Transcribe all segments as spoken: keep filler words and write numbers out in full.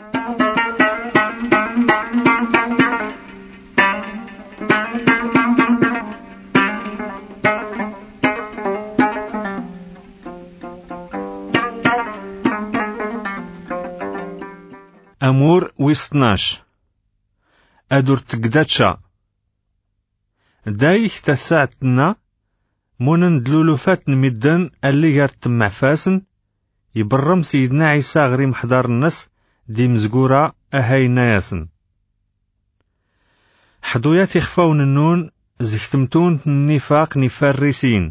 أمور ويستناش أدور تقداتشا دايك تساعتنا منن دلولوفات نمدن اللي غير تمع فاسن يبرم سيدنا عيسى غري محضار الناس دي مزقورة أهاينا ياسن حدويات يخفاون النون زكتمتون النفاق نفرسين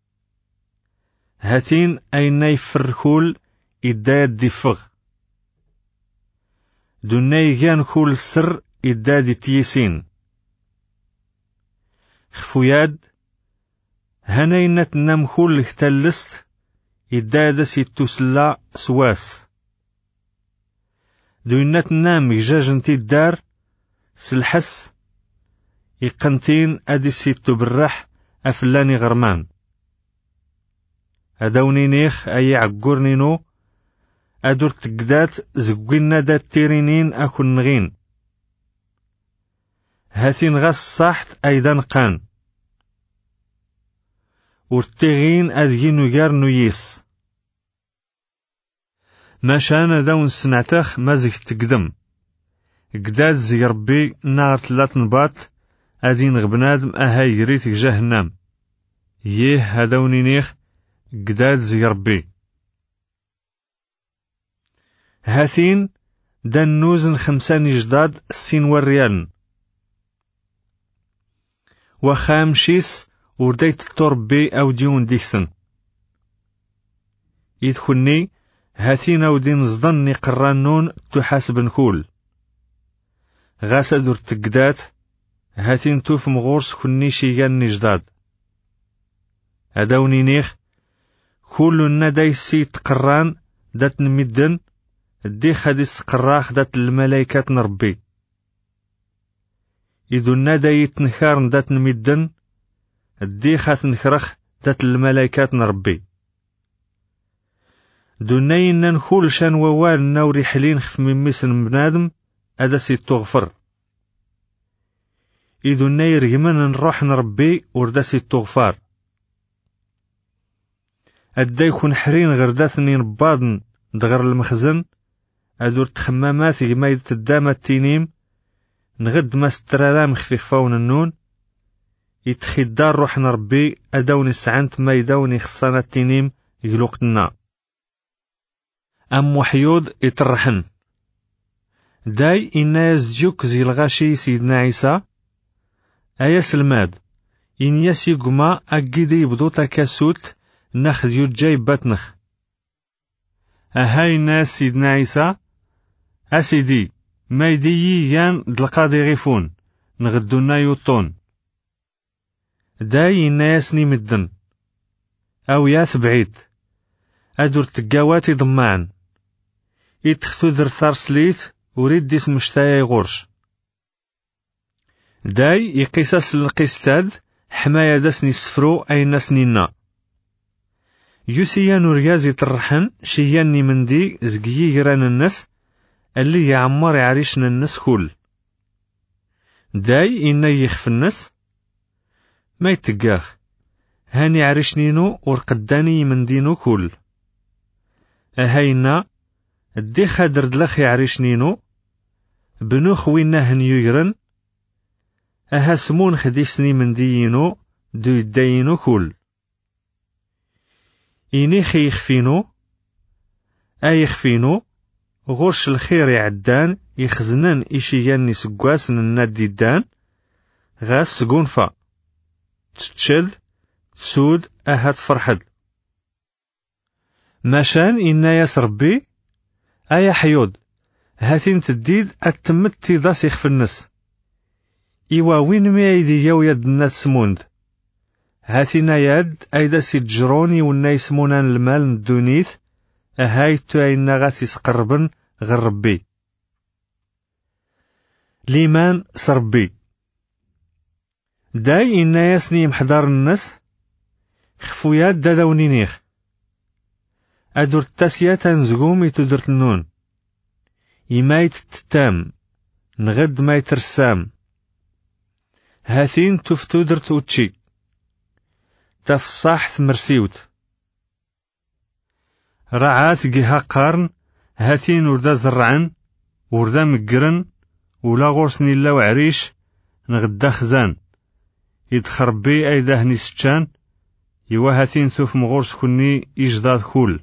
هاتين أين يفركول إداد دفغ دوني جان كول السر إداد تيسين خفوياد هنينت نام كل اختلست إداد سيتوسلا سواس دوينات نام جاجنتي الدار سلحس يقنتين أدي سيتو بالرح أفلاني غرمان أدوني نيخ أي عقورنينو أدور تقدات زقوينا دات تيرينين أكون نغين هاتين غاس صاحت أيضا قان ورتغين أدغينو جار نويس ماشان داون سنعتخ مازك تقدم قداد زي ربي نار تلات نبات أدين غبنادم أهاي يريتك جهنم يه هداوني نيخ قداد زي ربي هاثين دان نوزن خمسان جداد السين والريال وخامشيس ورديت التربي أو ديون ديكسن يدخلني هاثين أو دين زضني قرانون تحاسب نكول غاسا دور تقدات هاتين توف مغورس كني شيغان نجداد أداوني نيخ كل النداي سي تقران دات نمدن الدي خديس قراخ دات الملايكات نربي إذو النداي يتنخار دات نمدن الدي خات نخرخ دات الملايكات نربي دونين ننخول شان ووال نوري حلين خف من مسن بنادم أدا سي تغفر إذو الناير يمن نروح نربي وردا سي تغفار أدا يكون حرين غير داثني نباضن دغر المخزن أدور تخمامات يمايد تدامة التينيم نغد ما سترارام خفيف فاون النون يتخي الدار روح نربي أداوني سعنت ما يداوني خصانة التينيم يقلوقتنا أم وحيود يترحن داي إنا يزجوك زي الغاشي سيدنا عيسى أيا سلماد إن يسيقما أجيدي يبدو تكاسوت ناخذ يجاي باتنخ أهاي ناس سيدنا عيسى أسيدي ما يدي يان دلقاضي غيفون نغدونا يوطون داي ناسني مدن أو ياث بعيد أدور تقاواتي ضمان يتخذو ذر ثارسليت وريد ديس مشتايا يغورش داي يقيساس القيستاد حماية داسني السفرو أي ناسنينا يوسيان وريازي ترحن شياني مندي زقيي جران الناس اللي يعمر يعريشنا الناس كل داي إنا يخف الناس ما يتقاخ هاني عريشنينو ورقداني مندينو كل أهينا الدي خادر دلخ يعريشنينو بنو خوينا هنيو يرن أها سمون خديسني منديينو دو يداينو كل إني خي يخفينو أي يخفينو غرش الخير يعدان يخزنن إشياني سقواسن النادي الدان غاس سقونفا تتشد تسود أهات فرحد ماشان إنا ياس ربي أيا حيود هاتين تديد أتمت تيضاس يخف النس إيوا وين ما يدي يو يد الناس سموند هاتينا يد أيدا سيتجروني ونا يسمونان المال ندونيث أهايتو أينا غاس يسقربن غير ربي ليمان سربي داي إنا ياسني محضار الناس خفويات داداوني نيخ أدور التاسيات نزقوم يتدرت النون يمايت تتام نغد ما يترسام هاثين تفتو درت وتشي تفصاح ثمرسيوت رعات جها قارن هاثين وردا زرعن وردا مقرن ولا غورسني لا وعريش نغدا خزان يدخربي ايده نيسجان يوا هاثين ثوف مغورس كني يجداد كول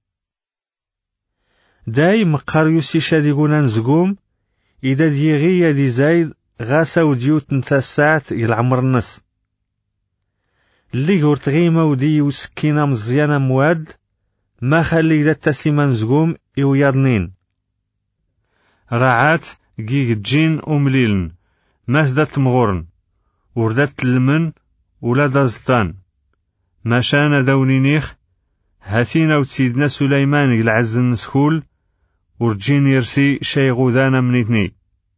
داي مقار يوسي شادي قونا نزقوم إذا ديغي يدي زايد غاسا وديوت نتا ساعت يلعمر النس اللي قورت غيمة ودي وسكينة مزيانة مواد ما خلي إذا تسيما نزقوم إويادنين راعات جيج جين أمليلن ماسدات مغورن وردات المن ولا دازتان ماشانا داونينيخ هاثينا وتسيدنا سليمان العز النسكول ورجين يرسي شي غودانا منيتني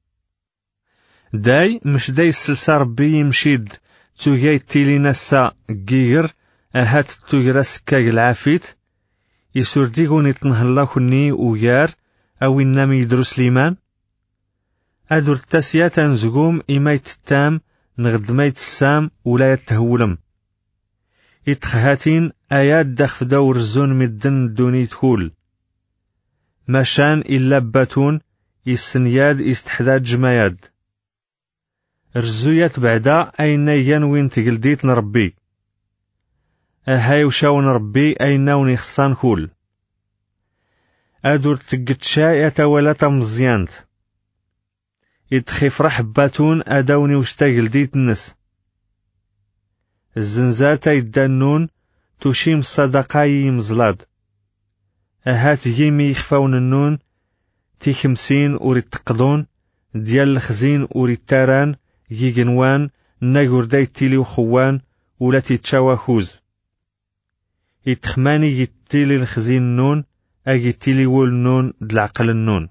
داي مش داي السلسة ربي يمشيد توغاي تيلينا السا جيجر اهات توغرا سكاق العافيت يسور ديقون يتنهلا كني ويار او انام يدرو سليمان ادور التاسيات نزقوم ايمايت التام نغد مايت السام ولا يتهولم يتخهاتين ايات دخف دور الزون مدن دوني تكول ماشان إلا باتون يسنياد يستحداد جماياد رزويات بعدا أين ينوين تقلديت نربي أهاي وشاو نربي أين ونخصان كول أدور تقتشا يتوالات مزيانت يدخي فرح باتون أداوني وشتاقلديت النس الزنزاتا يدانون توشيم الصدقاي يمزلاد أهات يمي يخفاون النون تي خمسين أوري تقضون ديال الخزين أوري التاران يجنوان ناقور داي تيلي وخوان ولا تيتشاوا خوز يتخماني يتيلي الخزين النون أجي تيلي وول النون دلعقل النون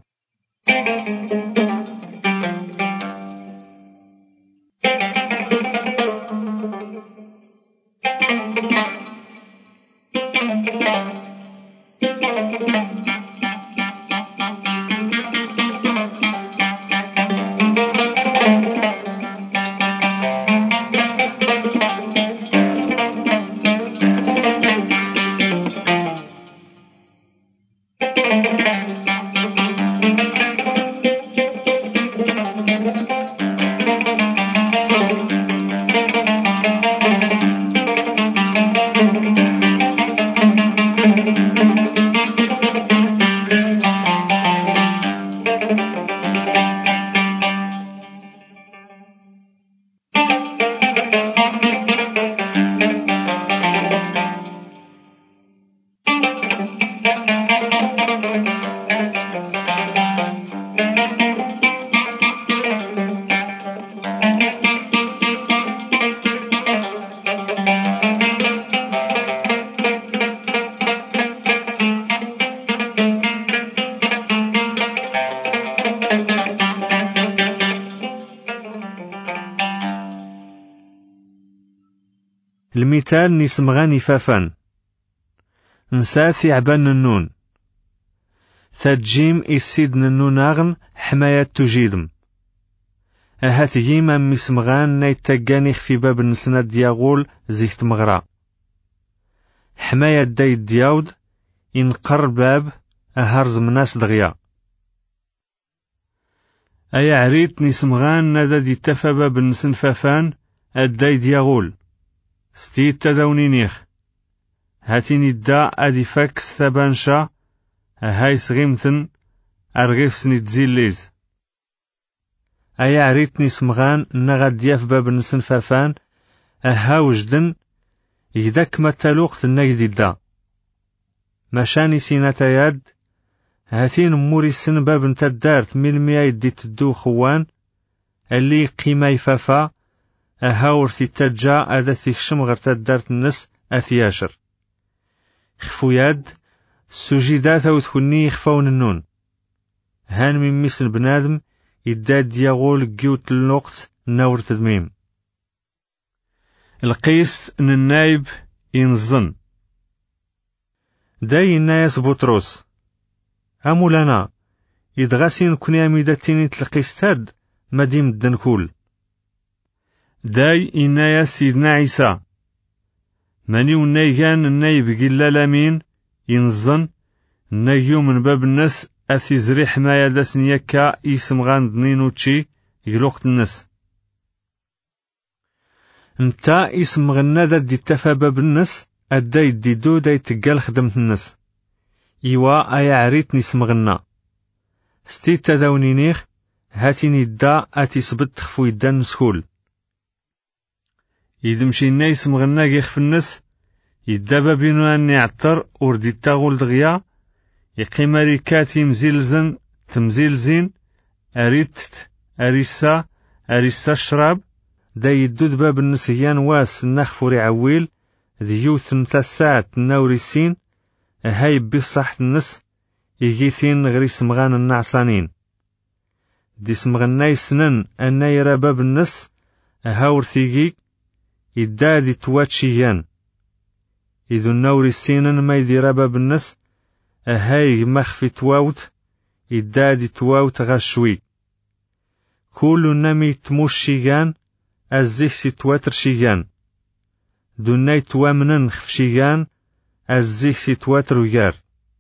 المثال نسمغاني فافان نساثي عبان النون ثاجيم إسيد النوناغن حماية تجيدم أهات يما مسمغان نايتاقاني في باب نسنا دياغول زيكت مغرا حماية داي دياود إنقر باب أهارز مناس دغيا أيا عريت نسمغان نادا دي تفا باب نسن فافان الداي دياغول ستيت تداونينيخ هاتيني دا ادي فاكس ثبانشا هاي سغيمتن ارغيف سني تزيليز ايا عريتني سمغان نغا دياف باب نسن فافان اها وجدن يداك متالوقت الناقدي دا ماشاني سيناتا ياد هاتين موري سن باب نتا دارت ميل ميا يدي تدو خوان اللي قيمة يفافا أهاور تتجا أدثي خشم تدارت النس أثياشر خفو ياد سجيدات أو تكوني يخفون النون هان من مثل بنادم يداد دياغول جيوت الوقت نور تدميم القيس ان النايب ينظن داي الناس بطرس أمولانا يدغاسين كوني أميدا تيني تلقيستاد ما ديم الدن كول. داي إنايا سيدنا عيسى ماني ونايغان الناي بقيلا لامين ينزن نايو من باب الناس أثي زري حماية داس نيكا اسم غان دنينوتشي يلوقت الناس. انتا اسم غنا دا دي تفا باب الناس أدا يديدو دا يتقال خدمت الناس. إيوا أيا عريت نسم غنا ستيتا داونينيخ هاتيني دا أتي سبت تخفو يدان نسكول. يدمشي نايس مغنا يخ في الناس يدابا بينو أني عطر وردي تاغول دغيا يقيماري كاتي مزيلزن تمزيلزين أريت أريسا أريسا الشراب دا يدود باب النسيان واس النخفوري عويل ذيوث نتا ساعة ناوريسين هاي بصحة النس يجيثين غري سمغان النعصانين دي سمغناي سنن أنا يرى باب النس هاور ثيجي يدادي تواتشيان إذو النوري سينن ما يدير باب النس هاي مخفي تواوت يدادي تواوت غشوي كل نمي تموش شيغان الزيح سيتواتر شيغان دوناي توامنن خف شيغان الزيح سيتواتر ويار.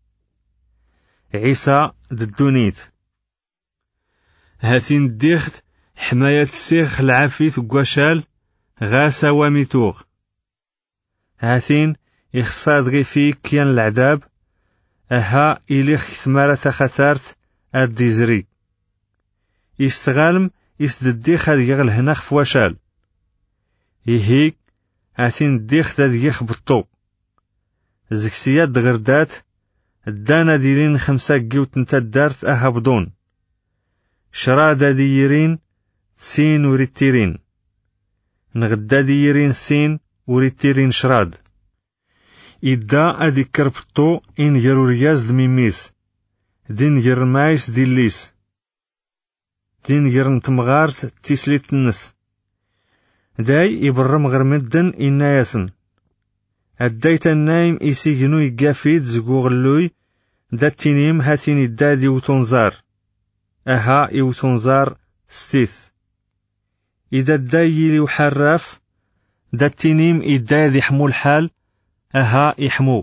عيسى ددونيت هاثين الديخت حماية السيخ العافيت وقواشال غاسا وميتوغ هاثين إخصاد غي فيك كيان العذاب أها إليخ ثمارة خثارت الديزري يستغالم يسدديخ هاد يغل هناخ فواشال يهيك هاثين الديخ داد يخبطو زكسيات دغردات الدانا ديرين خمسة جيوت نتدارت أها بدون شرادا ديرين سين وريتيرين نغدا ديرين سين وريتيرين شراد إدا أدي كربطو إن يرو رياز دميميس دين يرمايس ديليس دين يرنتمغارت تيسليت النس داي يبرم غرمدن إنا ياسن الدايت النايم إيسيجنو يقافيد زقوغ اللوي داتينيم هاتيني دادي وتنزار أها إوتنزار ستيث إذا الدايلي وحراف داتينيم إدادي حمو الحال أها يحمو.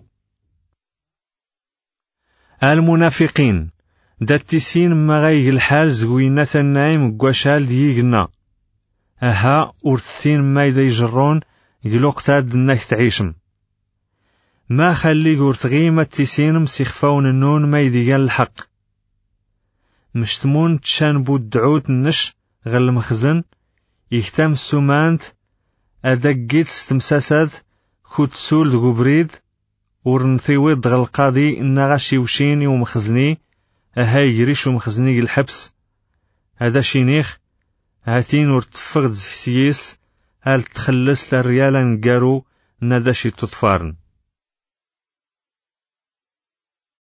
المنافقين داتيسين مغايق الحال زوينة النايم قواشال ديقنا أها أرثين ما إذا يجرون يلوقتاد الناك تعيشم ما خلي قرتغيمة تيسينم سيخفاون النون ما يديقان الحق مشتمون تشان بود دعوت النش غل مخزن يهتم السومانت أدقيت ستمساساد كود سول دقو بريد ورنثيويد غل القاضي إنغاشي وشيني ومخزني أهاي يريش ومخزني الحبس هذا شينيخ هاتين ورتفقد زكسيس هال تخلص للريالا نقارو ناداشي تطفارن